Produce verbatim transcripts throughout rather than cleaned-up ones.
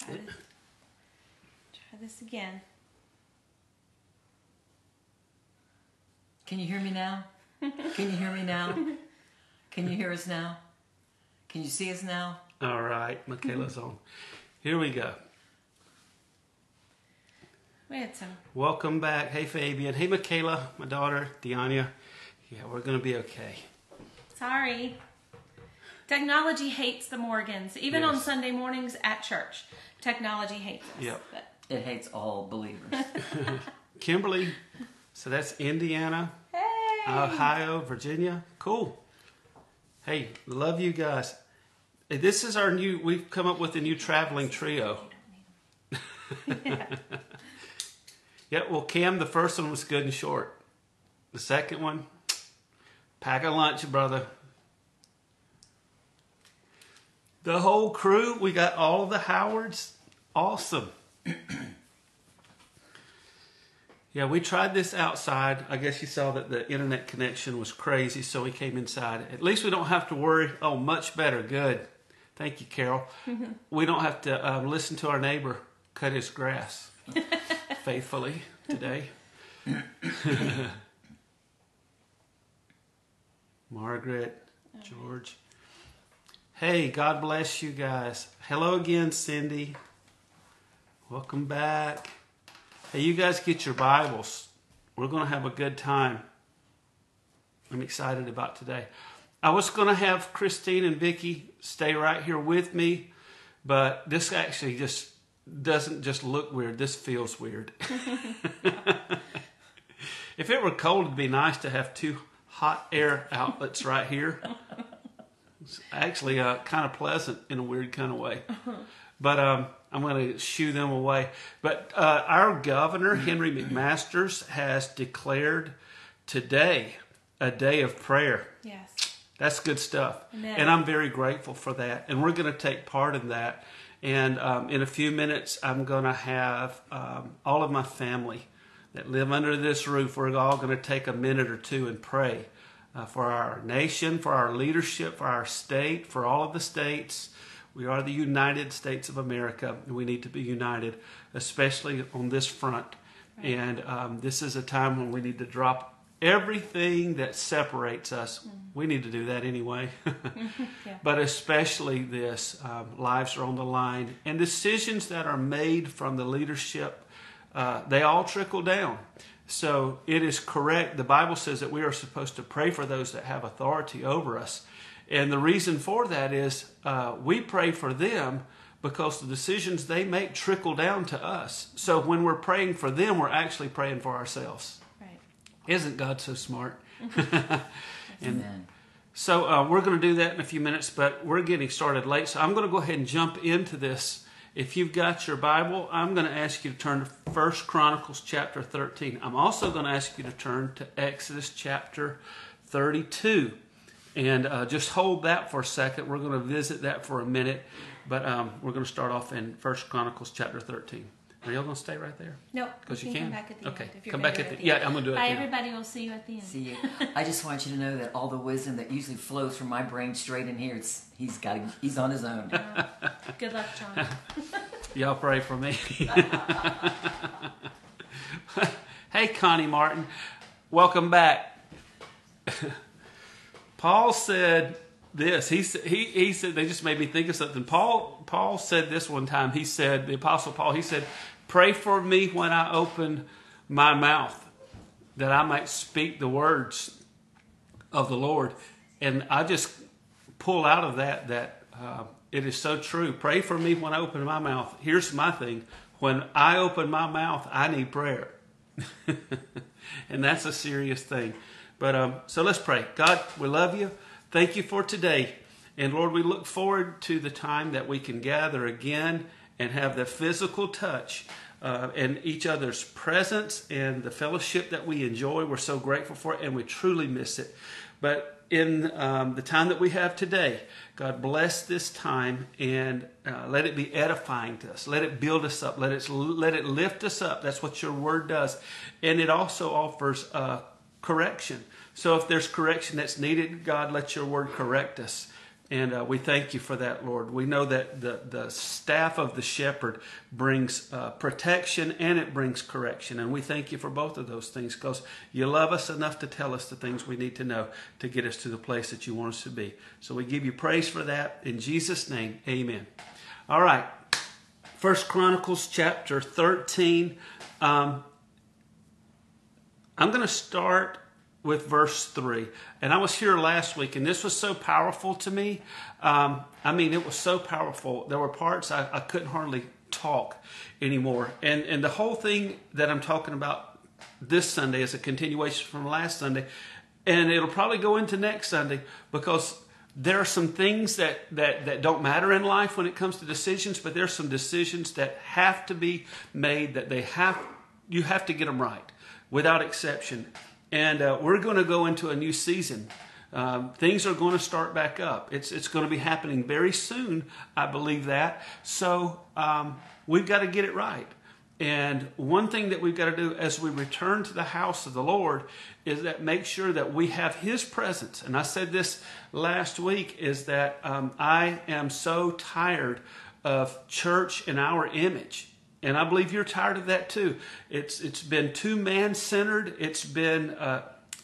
try it. This. Try this again. Can you hear me now? Can you hear me now? Can you hear us now? Can you see us now? All right, Michaela's on. Here we go. We had some. Welcome back. Hey, Fabian. Hey, Michaela, my daughter, Deania. Yeah, we're going to be okay. Sorry. Technology hates the Morgans. Even Yes. on Sunday mornings at church, technology hates us. Yep. But It hates all believers. Kimberly, so that's Indiana, hey! Ohio, Virginia. Cool. Hey, love you guys. Hey, this is our new, we've come up with a new traveling trio. Yeah. Yeah, well, Cam, the first one was good and short. The second one, pack a lunch, brother. The whole crew, we got all of the Howards. Awesome. Yeah, we tried this outside. I guess you saw that the internet connection was crazy, so we came inside. At least we don't have to worry. Oh, much better. Good. Thank you, Carol. We don't have to um, listen to our neighbor cut his grass faithfully today. Margaret, George. Hey, God bless you guys. Hello again, Cindy. Welcome back. Hey, you guys get your Bibles. We're going to have a good time. I'm excited about today. I was going to have Christine and Vicky stay right here with me, but this actually just doesn't just look weird. This feels weird. If it were cold, it'd be nice to have two hot air outlets right here. It's actually uh, kind of pleasant in a weird kind of way. But um, I'm going to shoo them away. But uh, our governor, Henry McMasters, has declared today a day of prayer. Yes. That's good stuff. Amen. And I'm very grateful for that. And we're going to take part in that. And um, in a few minutes, I'm going to have um, all of my family that live under this roof. We're all going to take a minute or two and pray uh, for our nation, for our leadership, for our state, for all of the states. We are the United States of America, and we need to be united, especially on this front. Right. And um, this is a time when we need to drop everything that separates us. Mm. We need to do that anyway. Yeah. But especially this, um, lives are on the line. And decisions that are made from the leadership, uh, they all trickle down. So it is correct. The Bible says that we are supposed to pray for those that have authority over us. And the reason for that is uh, we pray for them because the decisions they make trickle down to us. So when we're praying for them, we're actually praying for ourselves. Right. Isn't God so smart? And Amen. so uh, we're going to do that in a few minutes, but we're getting started late. So I'm going to go ahead and jump into this. If you've got your Bible, I'm going to ask you to turn to First Chronicles chapter thirteen. I'm also going to ask you to turn to Exodus chapter thirty-two. And uh, just hold that for a second. We're going to visit that for a minute. But um, we're going to start off in First Chronicles chapter thirteen. Are y'all going to stay right there? No, because you can. can. Come back at the okay, end. If you're come back gonna at do the, it yeah. at the I'm going to do it. Bye, at the end. everybody. We'll see you at the end. See, I just want you to know that all the wisdom that usually flows from my brain straight in here, it's he's got he's on his own. Uh, good luck, John. Y'all pray for me. Hey, Connie Martin, welcome back. Paul said this. He said, he, he said, they just made me think of something. Paul, Paul said this one time. He said, the Apostle Paul, he said, pray for me when I open my mouth, that I might speak the words of the Lord. And I just pull out of that, that uh, it is so true. Pray for me when I open my mouth. Here's my thing. When I open my mouth, I need prayer. And that's a serious thing. But um, so let's pray. God, we love you. Thank you for today. And Lord, we look forward to the time that we can gather again and have the physical touch uh, and each other's presence and the fellowship that we enjoy. We're so grateful for it, and we truly miss it. But in um, the time that we have today, God bless this time and uh, let it be edifying to us. Let it build us up. Let it, let it lift us up. That's what your word does. And it also offers uh, correction. So if there's correction that's needed, God, let your word correct us. And uh, we thank you for that, Lord. We know that the, the staff of the shepherd brings uh, protection and it brings correction. And we thank you for both of those things because you love us enough to tell us the things we need to know to get us to the place that you want us to be. So we give you praise for that. In Jesus' name, amen. All right. First Chronicles chapter thirteen. Um, I'm going to start with verse three. And I was here last week, and this was so powerful to me. Um, I mean, it was so powerful. There were parts I, I couldn't hardly talk anymore. And, and the whole thing that I'm talking about this Sunday is a continuation from last Sunday. And it'll probably go into next Sunday because there are some things that, that, that don't matter in life when it comes to decisions, but there's some decisions that have to be made, that they have, you have to get them right without exception. And uh, we're going to go into a new season. Um, things are going to start back up. It's it's going to be happening very soon. I believe that. So um, we've got to get it right. And one thing that we've got to do as we return to the house of the Lord is that make sure that we have His presence. And I said this last week is that um, I am so tired of church in our image. And I believe you're tired of that too. It's it's been too man-centered. It's been uh,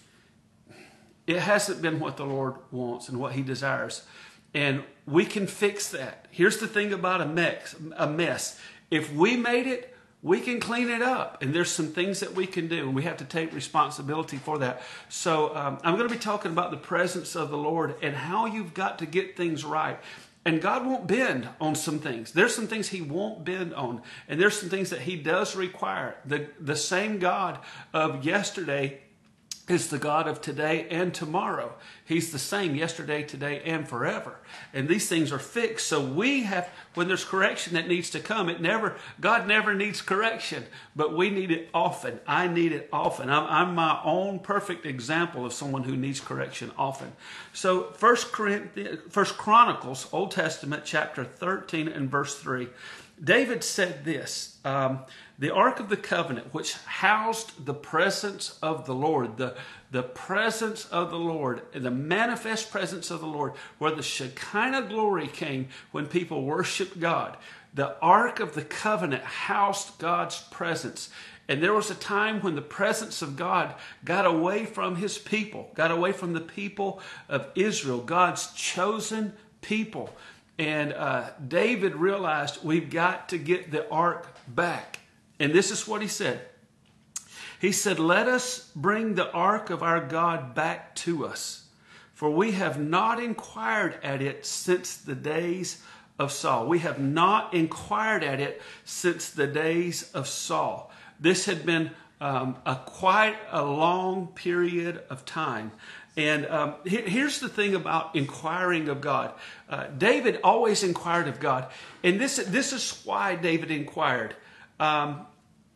it hasn't been what the Lord wants and what He desires. And we can fix that. Here's the thing about a mess. A mess. If we made it, we can clean it up. And there's some things that we can do, and we have to take responsibility for that. So um, I'm going to be talking about the presence of the Lord and how you've got to get things right. And God won't bend on some things. There's some things He won't bend on. And there's some things that He does require. The, the same God of yesterday is the God of today and tomorrow. He's the same yesterday, today, and forever. And these things are fixed. So we have, when there's correction that needs to come, it never, God never needs correction, but we need it often. I need it often. I'm, I'm my own perfect example of someone who needs correction often. So First Corinthians, First Chronicles, Old Testament, chapter thirteen and verse three. David said this, um, the Ark of the Covenant, which housed the presence of the Lord, the, the presence of the Lord, the manifest presence of the Lord, where the Shekinah glory came when people worshiped God. The Ark of the Covenant housed God's presence. And there was a time when the presence of God got away from His people, got away from the people of Israel, God's chosen people. And uh, David realized we've got to get the ark back. And this is what he said. He said, let us bring the ark of our God back to us, for we have not inquired at it since the days of Saul. We have not inquired at it since the days of Saul. This had been um, a quite a long period of time. And um, here's the thing about inquiring of God. Uh, David always inquired of God. And this, this is why David inquired. Um,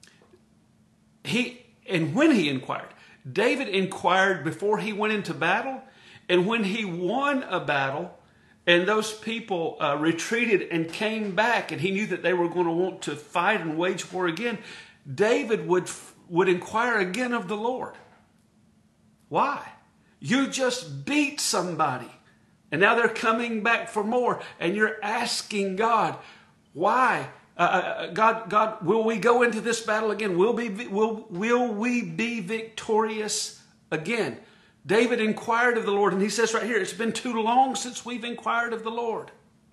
he and when he inquired, David inquired before he went into battle. And when he won a battle and those people uh, retreated and came back and he knew that they were going to want to fight and wage war again, David would, would inquire again of the Lord. Why? You just beat somebody, and now they're coming back for more, and you're asking God, why? Uh, God, God, will we go into this battle again? Will, be, will, will we be victorious again? David inquired of the Lord, and he says right here, it's been too long since we've inquired of the Lord.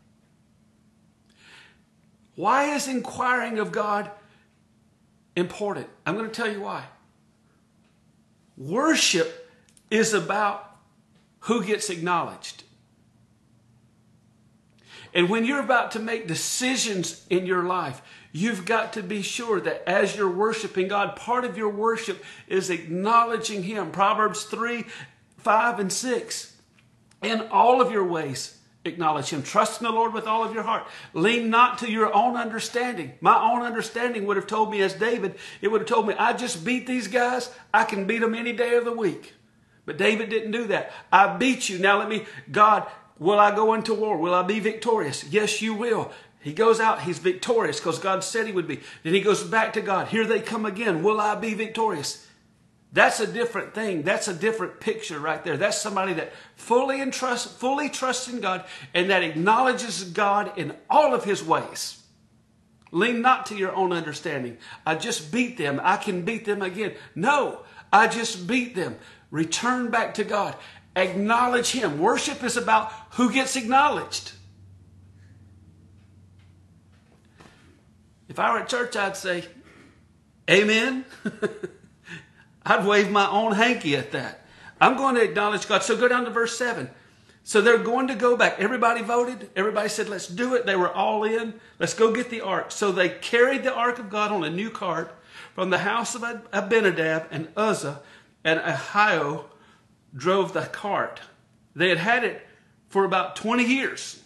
Why is inquiring of God important? I'm going to tell you why. Worship is about who gets acknowledged. And when you're about to make decisions in your life, you've got to be sure that as you're worshiping God, part of your worship is acknowledging Him. Proverbs three, five, and six. In all of your ways, acknowledge Him. Trust in the Lord with all of your heart. Lean not to your own understanding. My own understanding would have told me, as David, it would have told me, I just beat these guys. I can beat them any day of the week. But David didn't do that. I beat you. Now let me, God, will I go into war? Will I be victorious? Yes, you will. He goes out. He's victorious because God said he would be. Then he goes back to God. Here they come again. Will I be victorious? That's a different thing. That's a different picture right there. That's somebody that fully entrust, fully trusts in God and that acknowledges God in all of his ways. Lean not to your own understanding. I just beat them. I can beat them again. No, I just beat them. Return back to God. Acknowledge him. Worship is about who gets acknowledged. If I were at church, I'd say, amen. I'd wave my own hanky at that. I'm going to acknowledge God. So go down to verse seven. So they're going to go back. Everybody voted. Everybody said, let's do it. They were all in. Let's go get the ark. So they carried the ark of God on a new cart from the house of Abinadab, and Uzzah and Ahio drove the cart. They had had it for about twenty years.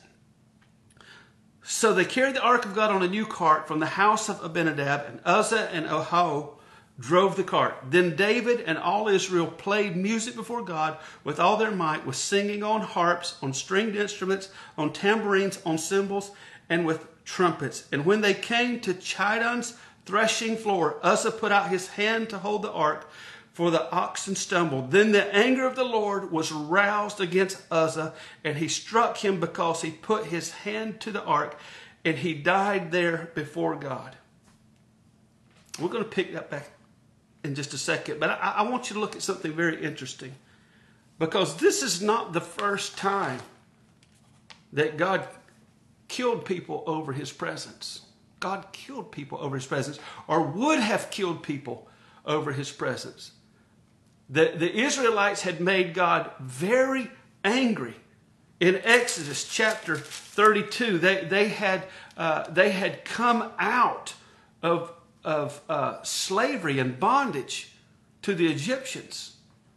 So they carried the ark of God on a new cart from the house of Abinadab, and Uzzah and Ahio drove the cart. Then David and all Israel played music before God with all their might, with singing on harps, on stringed instruments, on tambourines, on cymbals, and with trumpets. And when they came to Chidon's threshing floor, Uzzah put out his hand to hold the ark, for the oxen stumbled. Then the anger of the Lord was roused against Uzzah, and he struck him because he put his hand to the ark, and he died there before God. We're going to pick that back in just a second, but I, I want you to look at something very interesting, because this is not the first time that God killed people over his presence. God killed people over his presence, or would have killed people over his presence. The, the Israelites had made God very angry. In Exodus chapter thirty-two, they, they, had, uh, they had come out of of uh, slavery and bondage to the Egyptians.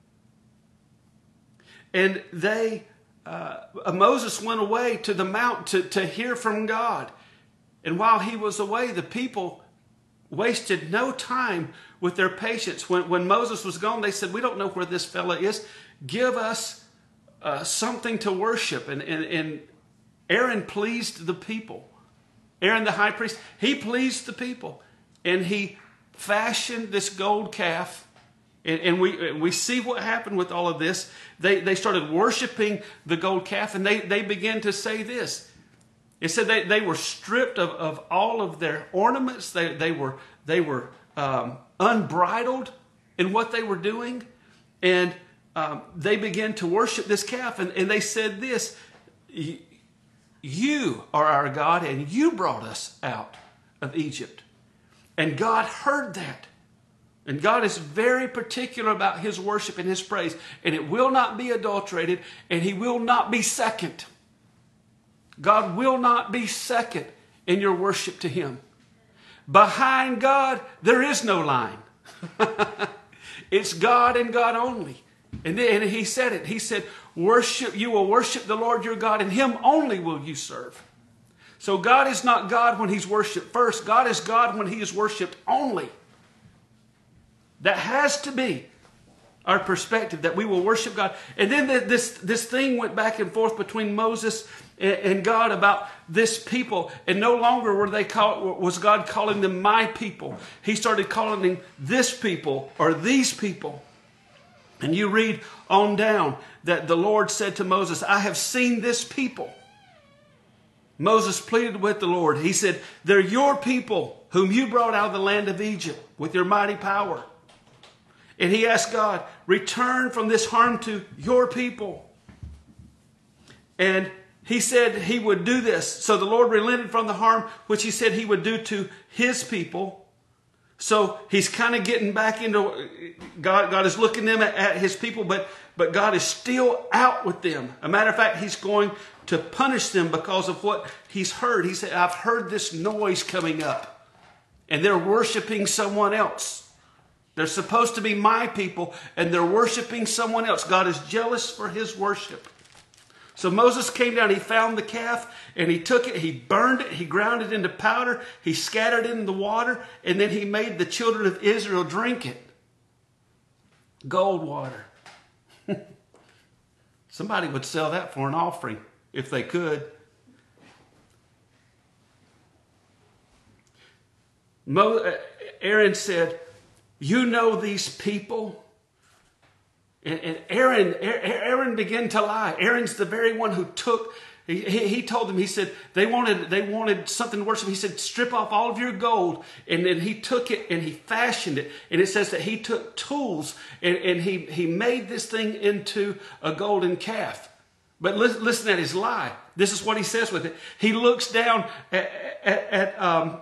And they, uh, Moses went away to the mount to, to hear from God. And while he was away, the people wasted no time with their patience. When, when Moses was gone, they said, we don't know where this fella is. Give us uh, something to worship. And, and, and Aaron pleased the people. Aaron the high priest, he pleased the people. And he fashioned this gold calf. And, and we and we see what happened with all of this. They, they started worshiping the gold calf, and they, they began to say this. It said they, they were stripped of, of all of their ornaments. They, they were, they were um, unbridled in what they were doing. And um, they began to worship this calf. And, and they said this, you are our God, and you brought us out of Egypt. And God heard that. And God is very particular about his worship and his praise. And it will not be adulterated. And he will not be second. God will not be second in your worship to him. Behind God, there is no line. It's God and God only. And then he said it. He said, worship, you will worship the Lord your God, and him only will you serve. So God is not God when he's worshipped first. God is God when he is worshipped only. That has to be our perspective, that we will worship God. And then this, this thing went back and forth between Moses and God about this people. And no longer were they call, was God calling them my people. He started calling them this people or these people. And you read on down that the Lord said to Moses, I have seen this people. Moses pleaded with the Lord. He said, they're your people whom you brought out of the land of Egypt with your mighty power. And he asked God, return from this harm to your people. And he said he would do this. So the Lord relented from the harm which he said he would do to his people. So he's kind of getting back into, God, God is looking them at, at his people, but, but God is still out with them. A matter of fact, he's going to punish them because of what he's heard. He said, I've heard this noise coming up, and they're worshiping someone else. They're supposed to be my people, and they're worshiping someone else. God is jealous for his worship. So Moses came down, he found the calf, and he took it, he burned it, he ground it into powder, he scattered it in the water, and then he made the children of Israel drink it. Gold water. Somebody would sell that for an offering if they could. Mo, Aaron said, you know these people And, and Aaron, Aaron began to lie. Aaron's the very one who took. He, he told them. He said they wanted they wanted something to worship. He said, strip off all of your gold, and then he took it and he fashioned it. And it says that he took tools and, and he he made this thing into a golden calf. But listen, listen at his lie. This is what he says with it. He looks down at, at, at um,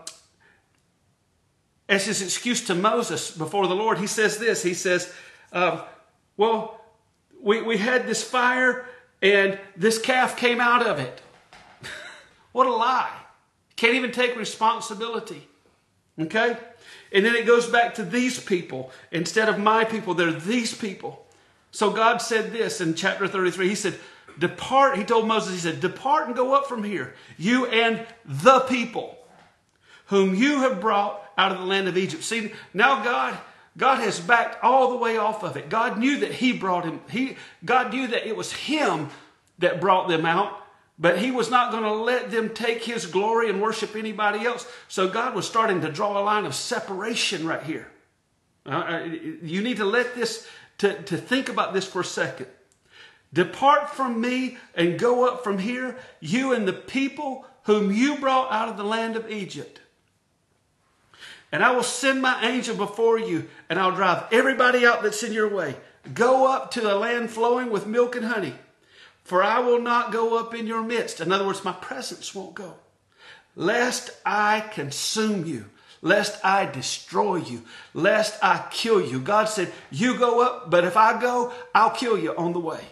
as his excuse to Moses before the Lord. He says this. He says, um, well, we, we had this fire and this calf came out of it. What a lie. Can't even take responsibility. Okay? And then it goes back to these people. Instead of my people, they're these people. So God said this in chapter thirty-three. He said, depart, he told Moses, he said, depart and go up from here, you and the people whom you have brought out of the land of Egypt. See, now God, God has backed all the way off of it. God knew that he brought him. He, God knew that it was him that brought them out, but he was not going to let them take his glory and worship anybody else. So God was starting to draw a line of separation right here. Uh, you need to let this, to, to think about this for a second. Depart from me and go up from here, you and the people whom you brought out of the land of Egypt. And I will send my angel before you, and I'll drive everybody out that's in your way. Go up to a land flowing with milk and honey, for I will not go up in your midst. In other words, my presence won't go. Lest I consume you, lest I destroy you, lest I kill you. God said, you go up, but if I go, I'll kill you on the way.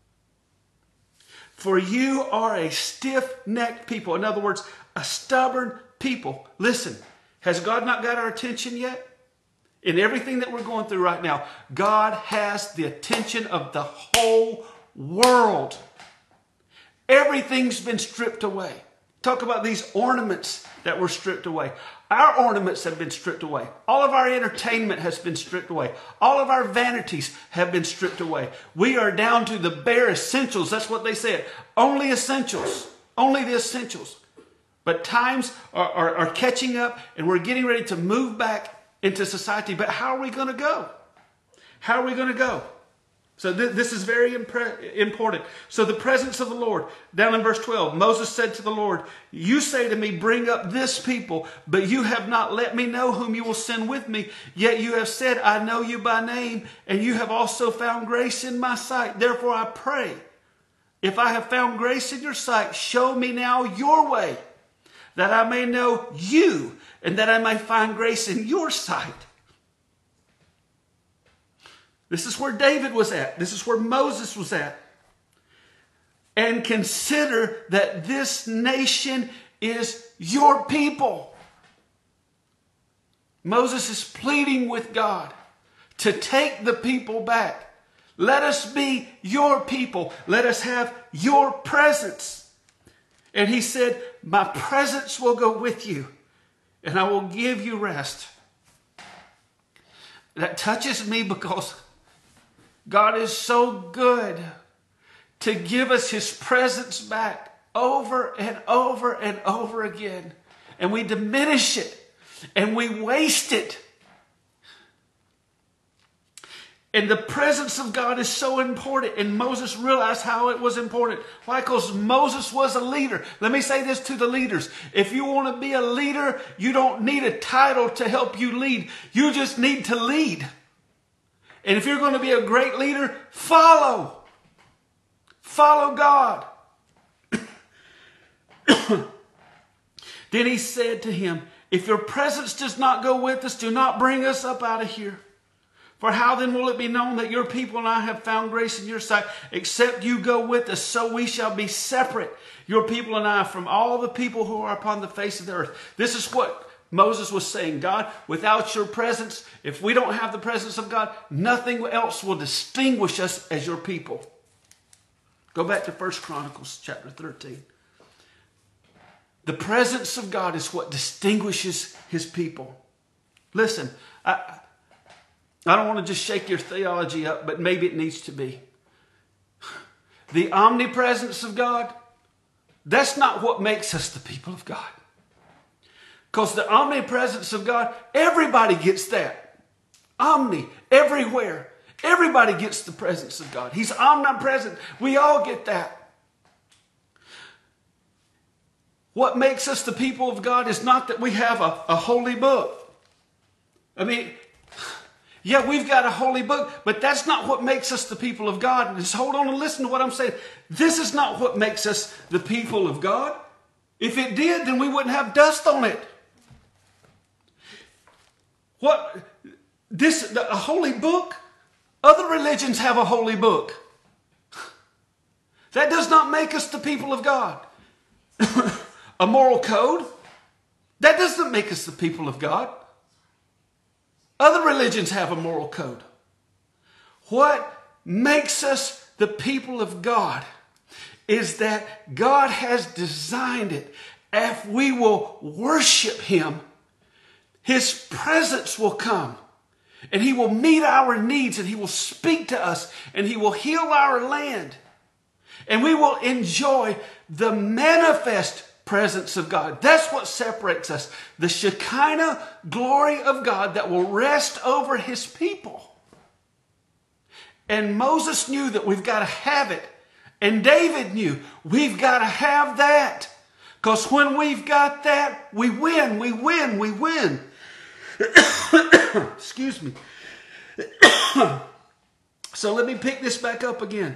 For you are a stiff-necked people. In other words, a stubborn people. Listen, has God not got our attention yet? In everything that we're going through right now, God has the attention of the whole world. Everything's been stripped away. Talk about these ornaments that were stripped away. Our ornaments have been stripped away. All of our entertainment has been stripped away. All of our vanities have been stripped away. We are down to the bare essentials. That's what they said. Only essentials. Only the essentials. But times are, are, are catching up, and we're getting ready to move back into society. But how are we going to go? How are we going to go? So th- this is very impre- important. So the presence of the Lord, down in verse twelve, Moses said to the Lord, you say to me, bring up this people, but you have not let me know whom you will send with me. Yet you have said, I know you by name, and you have also found grace in my sight. Therefore I pray, if I have found grace in your sight, show me now your way, that I may know you, and that I may find grace in your sight. This is where David was at. This is where Moses was at. And consider that this nation is your people. Moses is pleading with God to take the people back. Let us be your people. Let us have your presence. And he said, my presence will go with you, and I will give you rest. That touches me because God is so good to give us his presence back over and over and over again. And we diminish it and we waste it. And the presence of God is so important. And Moses realized how it was important. Why? Because Moses was a leader. Let me say this to the leaders. If you want to be a leader, you don't need a title to help you lead. You just need to lead. And if you're going to be a great leader, follow. Follow God. Then he said to him, if your presence does not go with us, do not bring us up out of here. For how then will it be known that your people and I have found grace in your sight, except you go with us, so we shall be separate, your people and I, from all the people who are upon the face of the earth. This is what Moses was saying. God, without your presence, if we don't have the presence of God, nothing else will distinguish us as your people. Go back to First Chronicles chapter thirteen. The presence of God is what distinguishes his people. Listen, I, I don't want to just shake your theology up, but maybe it needs to be. The omnipresence of God, that's not what makes us the people of God. Because the omnipresence of God, everybody gets that. Omni, everywhere. Everybody gets the presence of God. He's omnipresent. We all get that. What makes us the people of God is not that we have a, a holy book. I mean, yeah, we've got a holy book, but that's not what makes us the people of God. Just hold on and listen to what I'm saying. This is not what makes us the people of God. If it did, then we wouldn't have dust on it. What this a holy book? Other religions have a holy book. That does not make us the people of God. A moral code? That doesn't make us the people of God. Other religions have a moral code. What makes us the people of God is that God has designed it. If we will worship Him, His presence will come. And He will meet our needs, and He will speak to us, and He will heal our land. And we will enjoy the manifest presence of God. That's what separates us. The Shekinah glory of God that will rest over His people. And Moses knew that we've got to have it. And David knew we've got to have that. Because when we've got that, we win, we win, we win. Excuse me. So let me pick this back up again.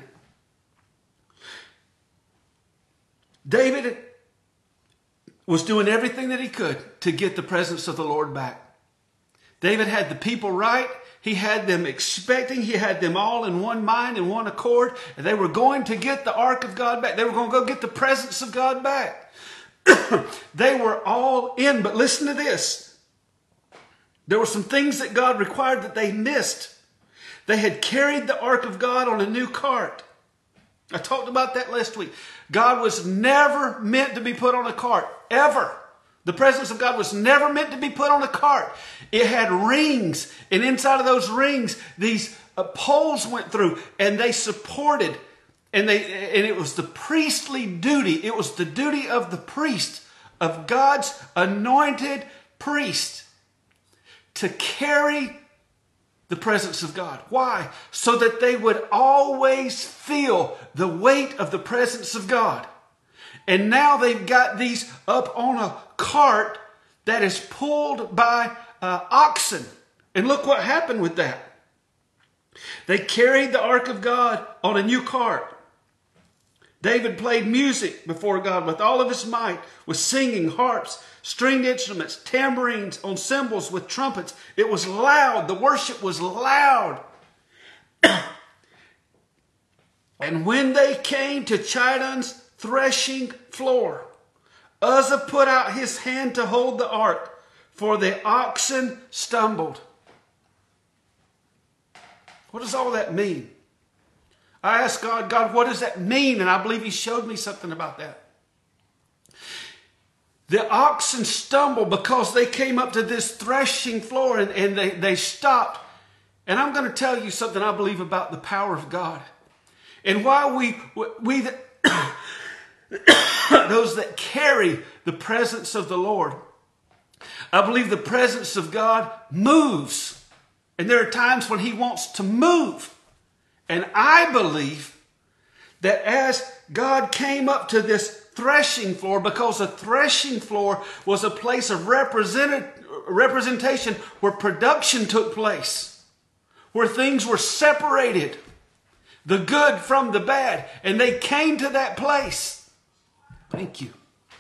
David was doing everything that he could to get the presence of the Lord back. David had the people right. He had them expecting. He had them all in one mind and one accord. And they were going to get the ark of God back. They were going to go get the presence of God back. They were all in. But listen to this. There were some things that God required that they missed. They had carried the ark of God on a new cart. I talked about that last week. God was never meant to be put on a cart, ever. The presence of God was never meant to be put on a cart. It had rings, and inside of those rings, these uh, poles went through, and they supported, and they and it was the priestly duty. It was the duty of the priest, of God's anointed priest, to carry the presence of God. Why? So that they would always feel the weight of the presence of God. And now they've got these up on a cart that is pulled by uh, oxen. And look what happened with that. They carried the ark of God on a new cart. David played music before God with all of his might, with singing, harps, stringed instruments, tambourines, on cymbals, with trumpets. It was loud. The worship was loud. And when they came to Chidon's threshing floor, Uzzah put out his hand to hold the ark, for the oxen stumbled. What does all that mean? I asked God, God, what does that mean? And I believe He showed me something about that. The oxen stumbled because they came up to this threshing floor and, and they, they stopped. And I'm going to tell you something I believe about the power of God. And while we, we those that carry the presence of the Lord, I believe the presence of God moves. And there are times when He wants to move. And I believe that as God came up to this threshing floor, because a threshing floor was a place of represent, representation where production took place, where things were separated, the good from the bad, and they came to that place. Thank you.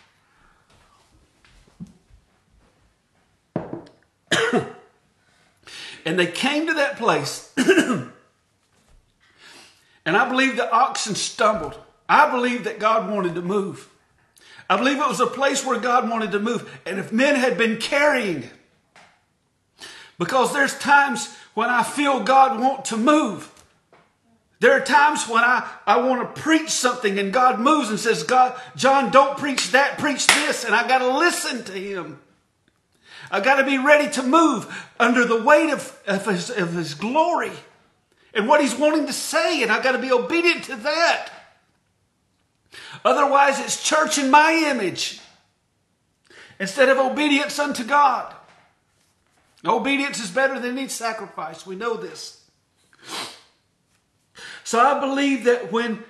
And they came to that place. And I believe the oxen stumbled. I believe that God wanted to move. I believe it was a place where God wanted to move. And if men had been carrying it, because there's times when I feel God want to move. There are times when I, I want to preach something and God moves and says, God, John, don't preach that, preach this. And I got to listen to Him. I got to be ready to move under the weight of, of, his, of His glory and what He's wanting to say. And I got to be obedient to that. Otherwise, it's church in my image instead of obedience unto God. Obedience is better than any sacrifice. We know this. So I believe that when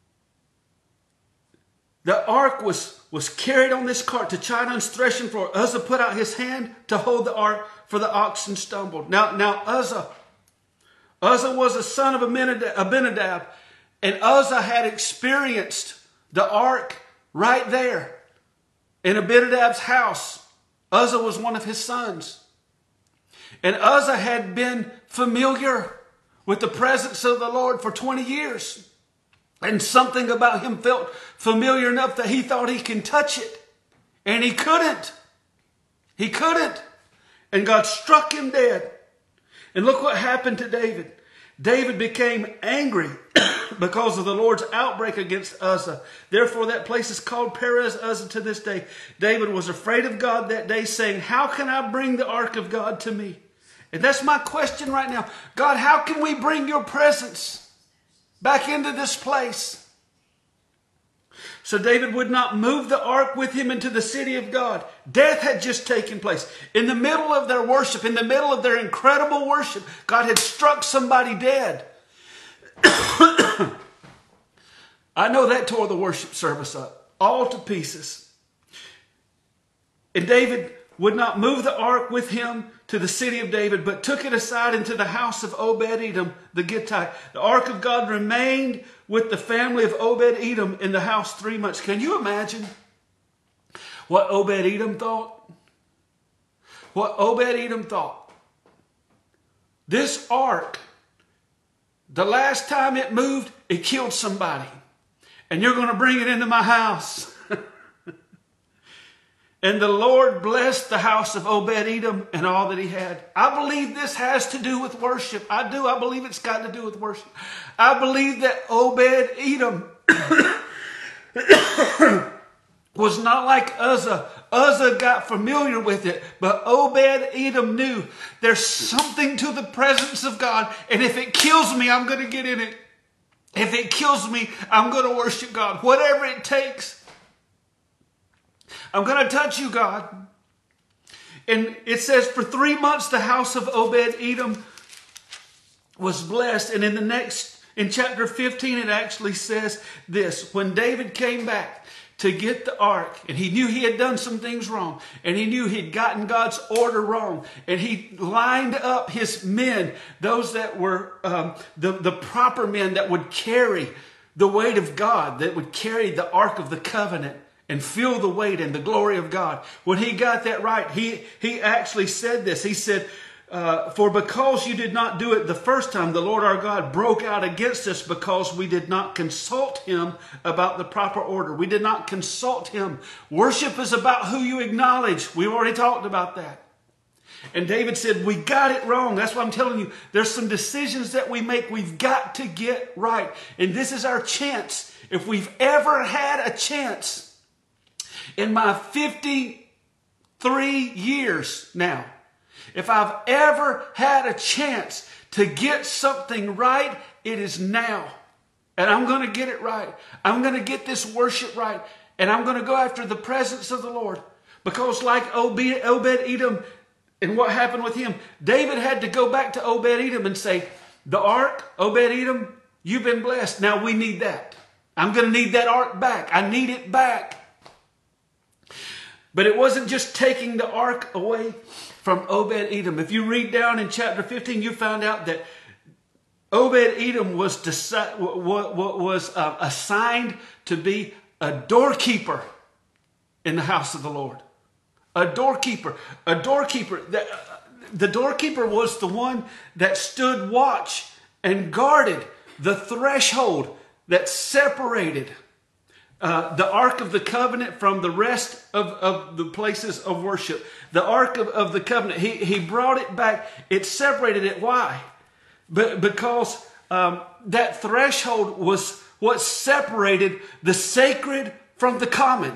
the ark was, was carried on this cart to Chidon's threshing floor, Uzzah put out his hand to hold the ark, for the oxen stumbled. Now, now Uzzah, Uzzah was a son of Abinadab, and Uzzah had experienced the ark right there in Abinadab's house. Uzzah was one of his sons. And Uzzah had been familiar with the presence of the Lord for twenty years. And something about him felt familiar enough that he thought he can touch it. And he couldn't. He couldn't. And God struck him dead. And look what happened to David. David became angry because of the Lord's outbreak against Uzzah. Therefore, that place is called Perez Uzzah to this day. David was afraid of God that day, saying, how can I bring the ark of God to me? And that's my question right now. God, how can we bring your presence back into this place? So David would not move the ark with him into the city of God. Death had just taken place. In the middle of their worship, in the middle of their incredible worship, God had struck somebody dead. I know that tore the worship service up, all to pieces. And David would not move the ark with him to the city of David, but took it aside into the house of Obed-Edom the Gittite. The ark of God remained with the family of Obed-Edom in the house three months. Can you imagine what Obed-Edom thought? What Obed-Edom thought. This ark, the last time it moved, it killed somebody. And you're going to bring it into my house. And the Lord blessed the house of Obed-Edom and all that he had. I believe this has to do with worship. I do. I believe it's got to do with worship. I believe that Obed-Edom was not like Uzzah. Uzzah got familiar with it, but Obed-Edom knew there's something to the presence of God, and if it kills me, I'm going to get in it. If it kills me, I'm going to worship God. Whatever it takes. I'm going to touch you, God. And it says, for three months, the house of Obed-Edom was blessed. And in the next, in chapter fifteen, it actually says this. When David came back to get the ark, and he knew he had done some things wrong, and he knew he'd gotten God's order wrong, and he lined up his men, those that were um, the, the proper men that would carry the weight of God, that would carry the ark of the covenant, and feel the weight and the glory of God. When he got that right, he, he actually said this. He said, uh, for because you did not do it the first time, the Lord our God broke out against us because we did not consult him about the proper order. We did not consult him. Worship is about who you acknowledge. We've already talked about that. And David said, we got it wrong. That's why I'm telling you, there's some decisions that we make we've got to get right. And this is our chance. If we've ever had a chance, in my fifty-three years now, if I've ever had a chance to get something right, it is now. And I'm going to get it right. I'm going to get this worship right. And I'm going to go after the presence of the Lord. Because like Obed-Edom and what happened with him, David had to go back to Obed-Edom and say, the ark, Obed-Edom, you've been blessed. Now we need that. I'm going to need that ark back. I need it back. But it wasn't just taking the ark away from Obed-Edom. If you read down in chapter fifteen, you found out that Obed-Edom was, deci- was uh, assigned to be a doorkeeper in the house of the Lord. A doorkeeper. A doorkeeper. The, the doorkeeper was the one that stood watch and guarded the threshold that separated Uh, the Ark of the Covenant from the rest of, of the places of worship. The Ark of, of the Covenant, he, he brought it back. It separated it. Why? But because um, that threshold was what separated the sacred from the common.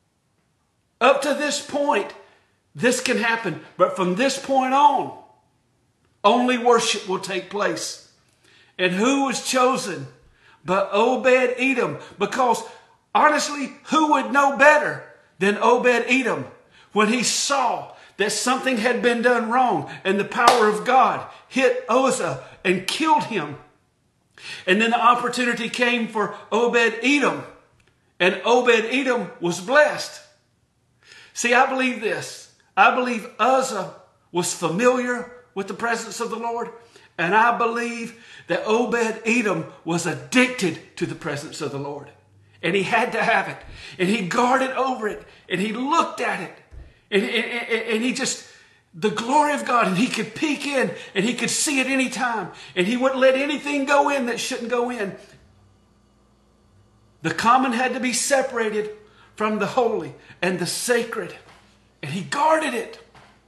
Up to this point, this can happen. But from this point on, only worship will take place. And who was chosen? But Obed-Edom. Because honestly, who would know better than Obed-Edom when he saw that something had been done wrong and the power of God hit Uzzah and killed him? And then the opportunity came for Obed-Edom. And Obed-Edom was blessed. See, I believe this. I believe Uzzah was familiar with the presence of the Lord. And I believe that Obed-Edom was addicted to the presence of the Lord. And he had to have it. And he guarded over it. And he looked at it. And, and, and he just, the glory of God. And he could peek in. And he could see it any time. And he wouldn't let anything go in that shouldn't go in. The common had to be separated from the holy and the sacred. And he guarded it.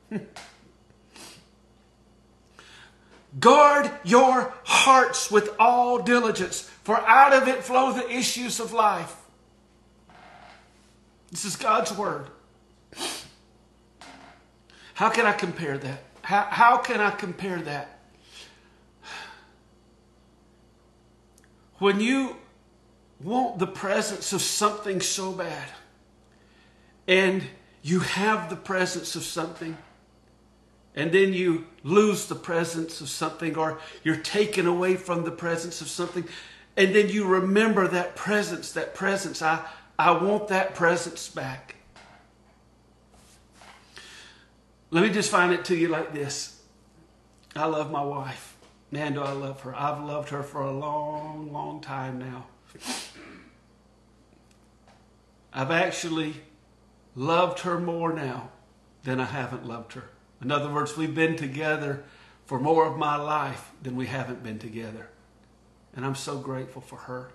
Guard your hearts with all diligence, for out of it flow the issues of life. This is God's word. How can I compare that? How, how can I compare that? When you want the presence of something so bad, and you have the presence of something, and then you lose the presence of something, or you're taken away from the presence of something, and then you remember that presence, that presence. I, I want that presence back. Let me just find it to you like this. I love my wife. Man, do I love her. I've loved her for a long, long time now. I've actually loved her more now than I haven't loved her. In other words, we've been together for more of my life than we haven't been together. And I'm so grateful for her.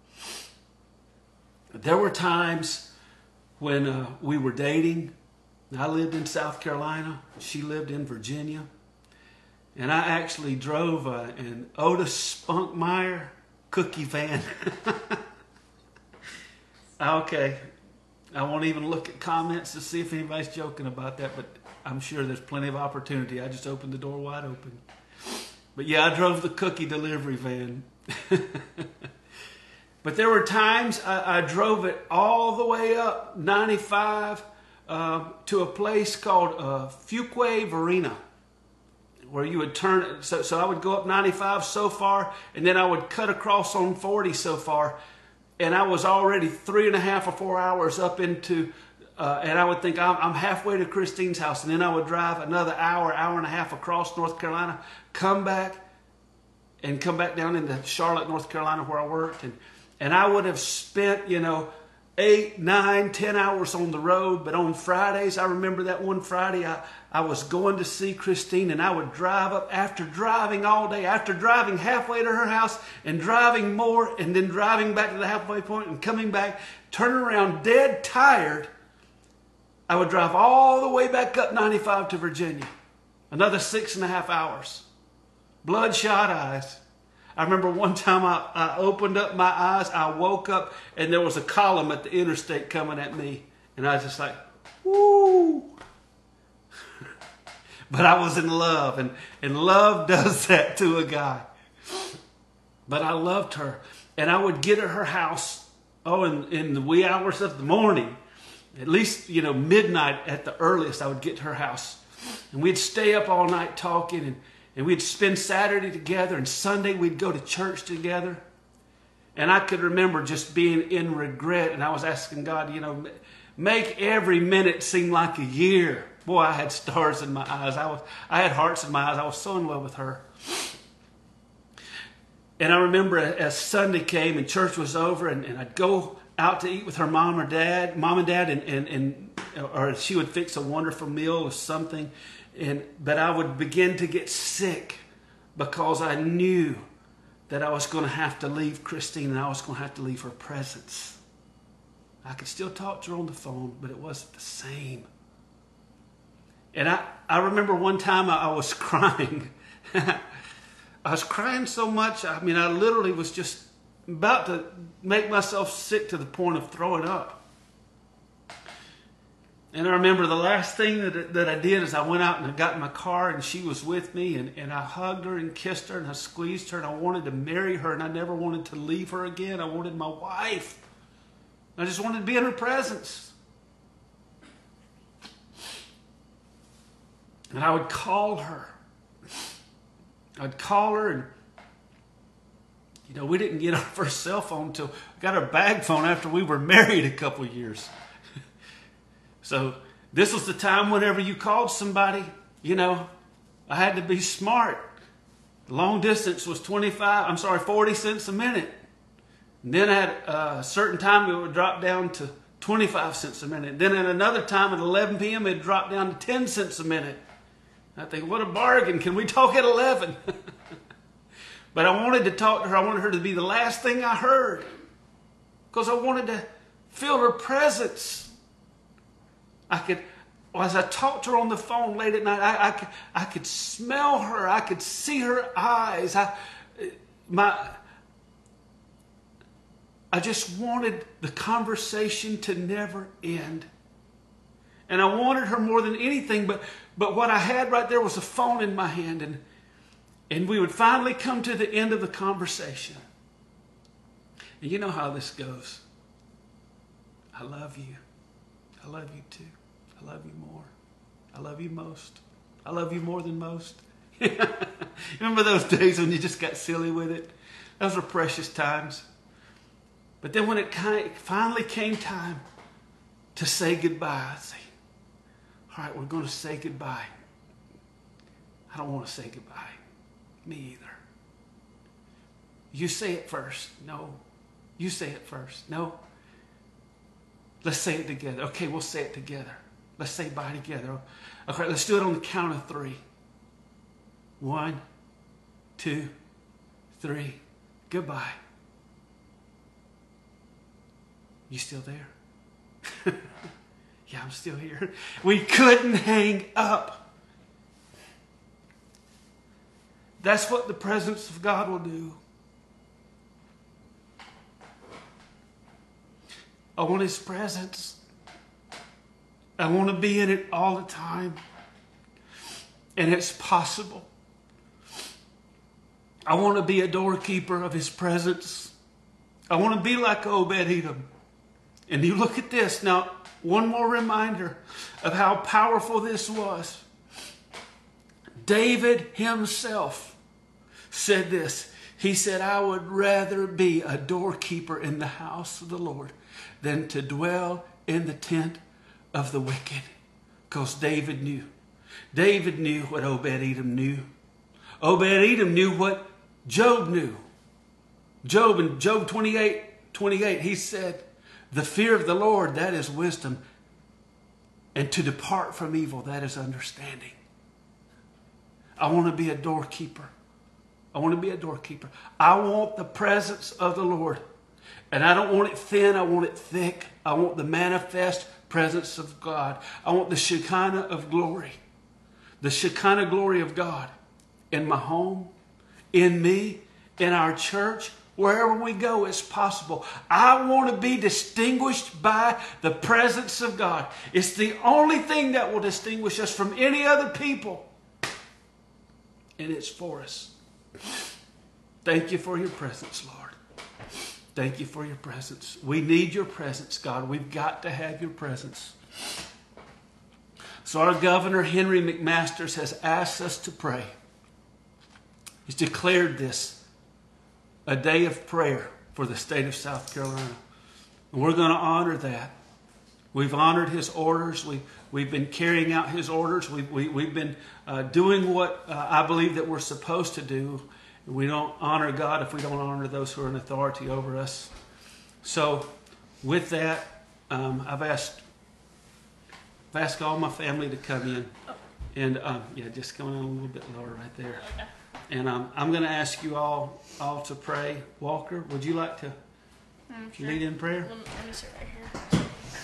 There were times when uh, we were dating. I lived in South Carolina. She lived in Virginia. And I actually drove uh, an Otis Spunkmeyer cookie van. Okay. I won't even look at comments to see if anybody's joking about that, but I'm sure there's plenty of opportunity. I just opened the door wide open. But yeah, I drove the cookie delivery van. But there were times I, I drove it all the way up ninety-five uh, to a place called uh, Fuquay Varina, where you would turn. So, so I would go up ninety-five so far, and then I would cut across on forty so far, and I was already three and a half or four hours up into. Uh, and I would think, I'm, I'm halfway to Christine's house. And then I would drive another hour, hour and a half across North Carolina, come back, and come back down into Charlotte, North Carolina, where I worked. And, and I would have spent, you know, eight, nine, ten hours on the road. But on Fridays, I remember that one Friday, I, I was going to see Christine. And I would drive up after driving all day, after driving halfway to her house, and driving more, and then driving back to the halfway point and coming back, turning around dead tired. I would drive all the way back up ninety-five to Virginia. Another six and a half hours. Bloodshot eyes. I remember one time I, I opened up my eyes, I woke up, and there was a column at the interstate coming at me. And I was just like, woo! But I was in love, and, and love does that to a guy. But I loved her. And I would get at her house, oh, in, in the wee hours of the morning. At least, you know, midnight at the earliest, I would get to her house. And we'd stay up all night talking, and, and we'd spend Saturday together, and Sunday we'd go to church together. And I could remember just being in regret, and I was asking God, you know, make every minute seem like a year. Boy, I had stars in my eyes. I was, I had hearts in my eyes. I was so in love with her. And I remember as Sunday came and church was over, and, and I'd go out to eat with her mom or dad, mom and dad, and, and, and or she would fix a wonderful meal or something. And but I would begin to get sick because I knew that I was going to have to leave Christine, and I was going to have to leave her presence. I could still talk to her on the phone, but it wasn't the same. And I, I remember one time I, I was crying. I was crying so much. I mean, I literally was just about to make myself sick to the point of throwing up. And I remember the last thing that, that I did is I went out and I got in my car, and she was with me, and, and I hugged her and kissed her and I squeezed her, and I wanted to marry her, and I never wanted to leave her again. I wanted my wife. I just wanted to be in her presence. And I would call her. I'd call her, and You know, we didn't get our first cell phone until we got our bag phone after we were married a couple of years. So this was the time whenever you called somebody, you know, I had to be smart. Long distance was twenty-five, I'm sorry, forty cents a minute. And then at a certain time it would drop down to twenty-five cents a minute. Then at another time at eleven p.m. it dropped down to ten cents a minute. I think, what a bargain. Can we talk at eleven? But I wanted to talk to her. I wanted her to be the last thing I heard. Because I wanted to feel her presence. I could, as I talked to her on the phone late at night, I, I, could, I could smell her. I could see her eyes. I, my, I just wanted the conversation to never end. And I wanted her more than anything, but, but what I had right there was a phone in my hand. And, and we would finally come to the end of the conversation. And you know how this goes. I love you. I love you too. I love you more. I love you most. I love you more than most. Remember those days when you just got silly with it? Those were precious times. But then when it finally came time to say goodbye, I'd say, all right, we're going to say goodbye. I don't want to say goodbye. Me either. You say it first. No. You say it first. No. Let's say it together. Okay, we'll say it together. Let's say bye together. Okay, let's do it on the count of three. One, two, three. Goodbye. You still there? Yeah, I'm still here. We couldn't hang up. That's what the presence of God will do. I want His presence. I want to be in it all the time. And it's possible. I want to be a doorkeeper of His presence. I want to be like Obed-Edom. And you look at this. Now, one more reminder of how powerful this was. David himself said this. He said, I would rather be a doorkeeper in the house of the Lord than to dwell in the tent of the wicked. Because David knew. David knew what Obed-Edom knew. Obed-Edom knew what Job knew. Job in Job twenty-eight, twenty-eight, he said, the fear of the Lord, that is wisdom. And to depart from evil, that is understanding. I want to be a doorkeeper. I want to be a doorkeeper. I want the presence of the Lord. And I don't want it thin. I want it thick. I want the manifest presence of God. I want the Shekinah of glory. The Shekinah glory of God in my home, in me, in our church, wherever we go, it's possible. I want to be distinguished by the presence of God. It's the only thing that will distinguish us from any other people. And it's for us. Thank you for your presence, Lord. Thank you for your presence. We need your presence, God. We've got to have your presence. So our governor, Henry McMasters, has asked us to pray. He's declared this a day of prayer for the state of South Carolina. And we're going to honor that. We've honored his orders. We, we've been carrying out his orders. We, we, we've been uh, doing what uh, I believe that we're supposed to do. We don't honor God if we don't honor those who are in authority over us. So with that, um, I've asked I've asked all my family to come in. And um, yeah, just coming on a little bit lower right there. And um, I'm going to ask you all, all to pray. Walker, would you like to Mm, sure. lead in prayer? Let me, let me sit right here.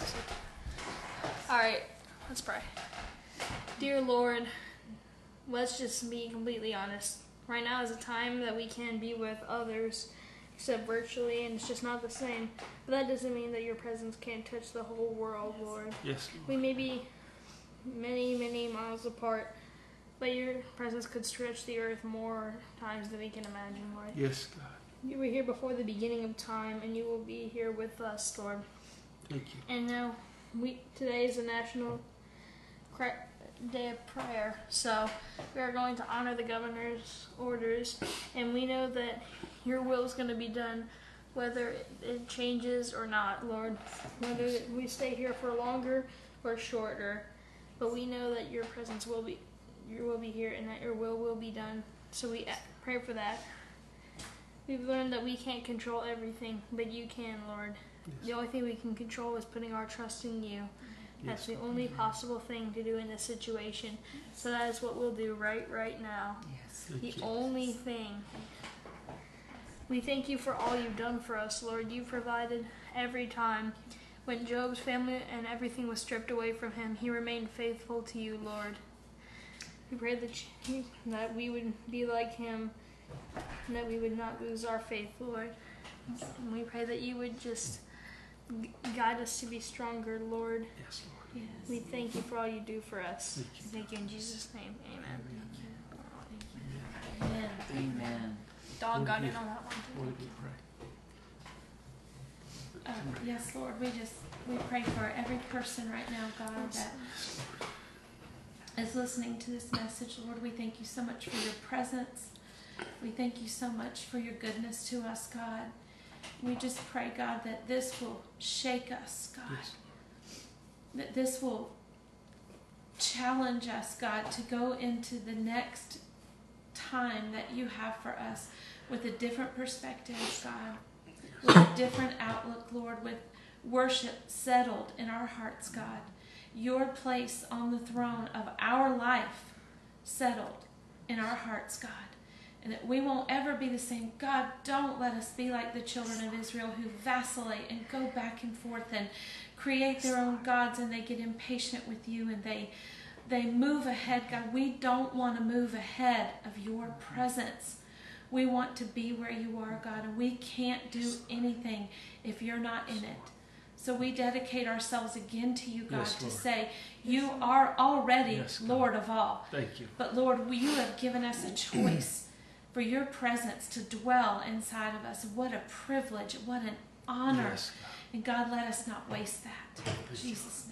All right, let's pray. Dear Lord, let's just be completely honest. Right now is a time that we can be with others, except virtually, and it's just not the same. But that doesn't mean that your presence can't touch the whole world, Lord. Yes, Lord. We may be many, many miles apart, but your presence could stretch the earth more times than we can imagine, Lord. Yes, God. You were here before the beginning of time, and you will be here with us, Lord. Thank you. And now, we today is a national cra- day of prayer, so we are going to honor the governor's orders, and we know that your will is going to be done, whether it, it changes or not, Lord. Whether we stay here for longer or shorter, but we know that your presence will be, your will be here, and that your will will be done. So we pray for that. We've learned that we can't control everything, but you can, Lord. Yes. The only thing we can control is putting our trust in you. That's yes. the only possible thing to do in this situation. So that is what we'll do right right now. Yes. The you. only thing. We thank you for all you've done for us, Lord. You provided every time. When Job's family and everything was stripped away from him, he remained faithful to you, Lord. We pray that, you, that we would be like him, and that we would not lose our faith, Lord. And we pray that you would just guide us to be stronger, Lord. Yes, Lord. Yes. We thank you for all you do for us. Thank you, thank you in Jesus' name. Amen. Amen. Amen. Amen. Dog got in on that one too. What did we pray? Uh, yes, Lord, we just we pray for every person right now, God, that is listening to this message. Lord, we thank you so much for your presence. We thank you so much for your goodness to us, God. We just pray, God, that this will shake us, God. Yes. That this will challenge us, God, to go into the next time that you have for us with a different perspective, God. With a different outlook, Lord, with worship settled in our hearts, God. Your place on the throne of our life settled in our hearts, God. And that we won't ever be the same. God, don't let us be like the children of Israel who vacillate and go back and forth and create their own gods, and they get impatient with you and they they move ahead, God. We don't want to move ahead of your presence. We want to be where you are, God, and we can't do anything if you're not in it. So we dedicate ourselves again to you, God, yes, to say, you are already yes, Lord of all. Thank you. But Lord, you have given us a choice for your presence to dwell inside of us. What a privilege, what an honor. Yes, God. And God, let us not waste that. In Jesus' name.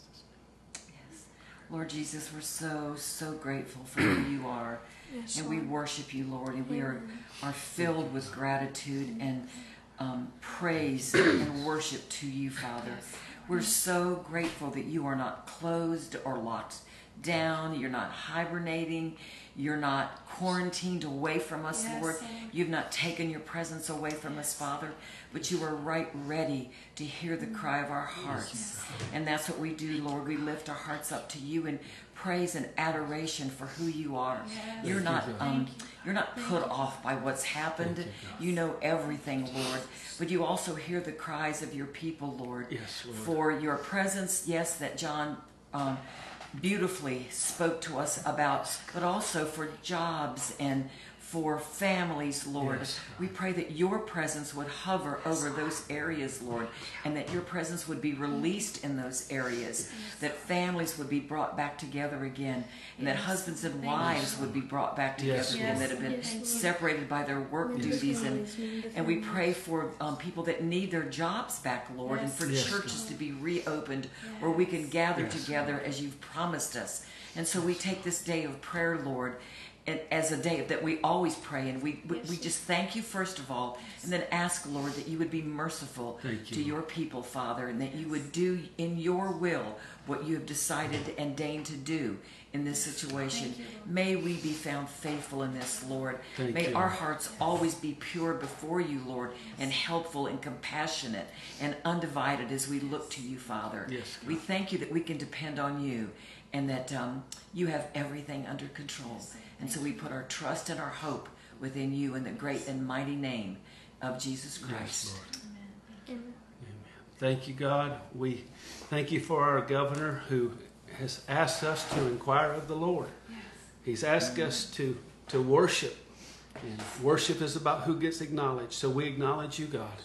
Yes. Lord Jesus, we're so, so grateful for who you are. Yes, and we worship you, Lord, and we are, are filled with gratitude and um, praise and worship to you, Father. We're so grateful that you are not closed or locked down. You're not hibernating. You're not quarantined away from us, yes, Lord. You've not taken your presence away from us, Father, but you are right ready to hear the cry of our hearts. Yes. And that's what we do, Lord. We lift our hearts up to you in praise and adoration for who you are. Yes. You're not um, you're not put off by what's happened. You, you know everything, Lord. But you also hear the cries of your people, Lord, yes, Lord. For your presence, yes, that John um, beautifully spoke to us about, but also for jobs and for families, Lord. Yes. We pray that your presence would hover over those areas, Lord, and that your presence would be released in those areas, that families would be brought back together again, and yes. that husbands and wives would be brought back together yes. again, yes. that have been yes. separated by their work yes. duties. And, and we pray for um, people that need their jobs back, Lord, yes. and for yes. churches to be reopened yes. where we can gather yes. together as you've promised us. And so we take this day of prayer, Lord, and as a day that we always pray, and we we, yes, we just thank you first of all, yes. and then ask, Lord, that you would be merciful you. to your people, Father, and that you would do in your will what you have decided and deigned to do in this situation. You, May we be found faithful in this, Lord. Thank May you. our hearts yes. always be pure before you, Lord, yes. and helpful and compassionate and undivided as we look to you, Father. Yes, we thank you that we can depend on you, and that um, you have everything under control. Yes. And so we put our trust and our hope within you in the great and mighty name of Jesus Christ. Yes, Lord. Amen. Amen. Thank you, God. We thank you for our governor who has asked us to inquire of the Lord. Yes. He's asked Amen. us to, to worship. And worship is about who gets acknowledged. So we acknowledge you, God.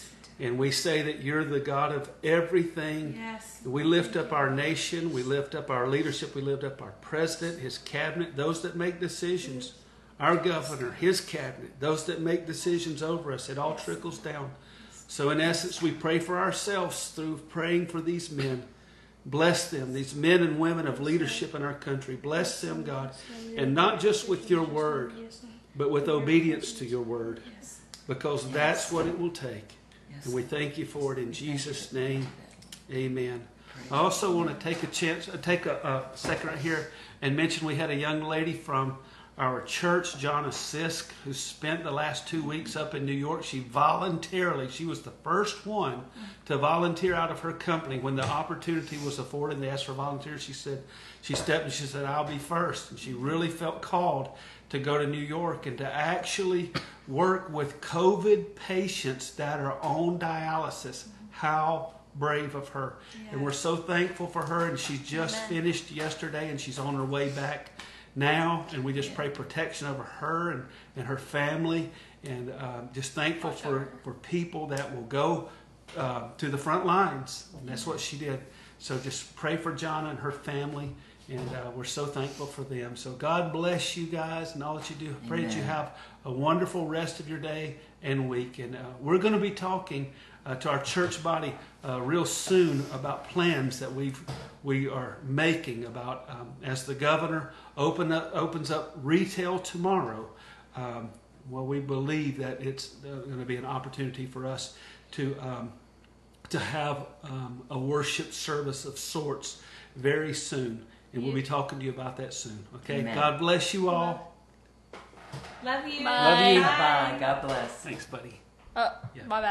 And we say that you're the God of everything. Yes. We lift up our nation. We lift up our leadership. We lift up our president, his cabinet, those that make decisions, our governor, his cabinet, those that make decisions over us. It all trickles down. So in essence, we pray for ourselves through praying for these men. Bless them, these men and women of leadership in our country. Bless them, God. And not just with your word, but with obedience to your word. because that's what it will take. Yes. And we thank you for it in Jesus' Thank you. name. Amen. I also want to take a chance, uh, take a, a second right here and mention we had a young lady from our church, Jonna Sisk, who spent the last two weeks up in New York. She voluntarily, she was the first one to volunteer out of her company when the opportunity was afforded. They asked for volunteers. She said, she stepped and she said, I'll be first. And she really felt called to go to New York and to actually work with COVID patients that are on dialysis. How brave of her. Yeah. And we're so thankful for her. And she just Amen. finished yesterday and she's on her way back now, and we just Yeah. pray protection over her and, and her family, and uh, just thankful Watch for, over her. for people that will go uh, to the front lines. And that's what she did. So just pray for Jonna and her family, and uh, we're so thankful for them. So God bless you guys and all that you do. I pray that you Amen. have a wonderful rest of your day and week. And uh, we're going to be talking uh, to our church body uh, real soon about plans that we've we are making about um, as the governor open up, opens up retail tomorrow. Um, well, we believe that it's uh, going to be an opportunity for us to um, to have um, a worship service of sorts very soon, and we'll be talking to you about that soon. Okay, Amen. God bless you all. Love you. Bye. Love you. Bye. God bless. Thanks, buddy. Oh, Yeah. my bad.